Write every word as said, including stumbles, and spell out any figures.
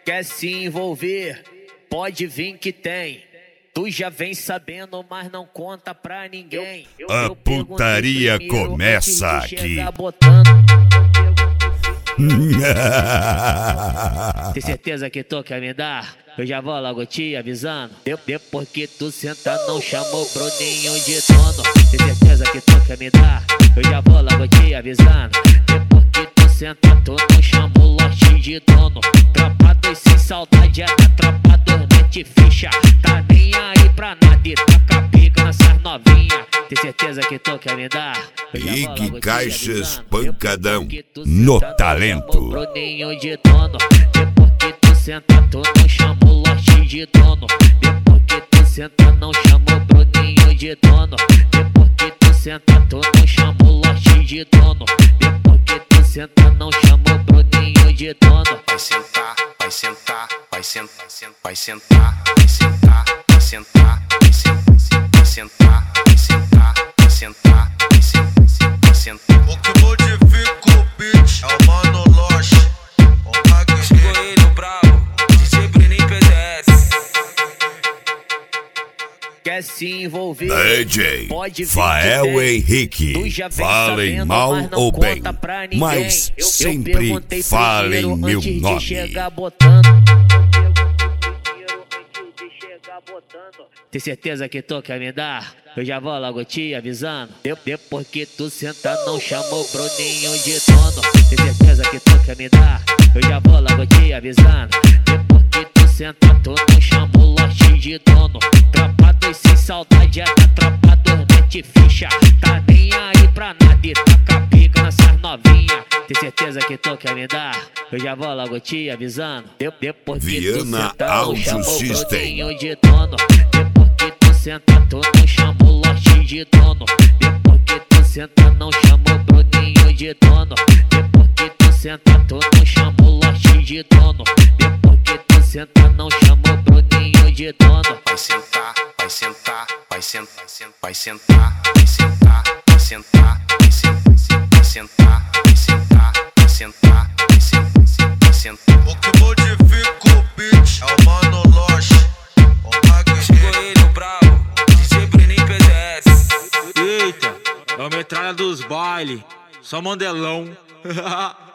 Quer se envolver? Pode vir que tem. Tu já vem sabendo, mas não conta pra ninguém. Eu, A eu putaria começa aqui. Tem certeza que tu quer me dar? Eu já vou logo te avisando. De- Depois que tu senta, não chama o Bruninho de dono. Tem certeza que tu quer me dar? Eu já vou logo te avisando. Depois que tu senta, tu não chama o lote de dono. Tropa dois sem saudade, é da tropa dois mete ficha. Tá nem aí pra nada e taca pica nessas novinha. Tem certeza que tu quer me dar? Ig Caixas Pancadão no talento. Bruninho de dono. Depois que tu senta, tu não chama o lote de dono. Depois que tu senta, não chama o Bruninho de dono. Depois que tu senta, tu não chama o lote de dono. Depois que tu senta, não chama o Bruninho de dono. Vai sentar, vai sentar, vai sentar, vai sentar, vai sentar, vai sentar, vai sentar, vai sentar, vai sentar, vai sentar, vai sentar, vai sentar. O que modifica o beat é o Mano Loche. O Magnus Coelho bravo, D J Bruninho P D S. Quer se envolver? D J Pode vir Fael que tem. Henrique. Tu já vem Falem sabendo, mal mas não ou bem, conta pra ninguém. mas Eu- eu sempre perguntei falem primeiro meu antes de nome. chegar botando. Eu perguntei primeiro antes de chegar botando. Tem certeza que tu quer me dar? Eu já vou logo te avisando. De- Depois que tu senta, não chama o Bruninho de dono. Tem certeza que tu quer me dar? Eu já vou logo te avisando. Depois que tu senta, tu não chama o lote de dono. Tropa dois sem saudade, é da tropa dois mete ficha. Tá nem aí pra nada e taca pica nessas novinha. Tem certeza que tu quer me dar? Eu já vou logo te avisando. De- Depois que tu Viana senta, não Audio chama o System. Bruninho de dono. Depois que tu senta, tu não chama o lote de dono. Depois que tu senta, não chama o Bruninho de dono. Depois que tu senta, tu não chama o lote de dono. Depois que tu senta, não chama o Bruninho de dono. Vai sentar, vai sentar, vai sentar, vai sentar, vai sentar, vai sentar, vai sentar, vai sentar, vai sentar, vai sentar, vai sentar, vai sentar. O que modifica o beat é o Mano Loche. O Magnus Coelho bravo, D J Bruninho P D S. Eita, é a metralha dos baile, só mandelão.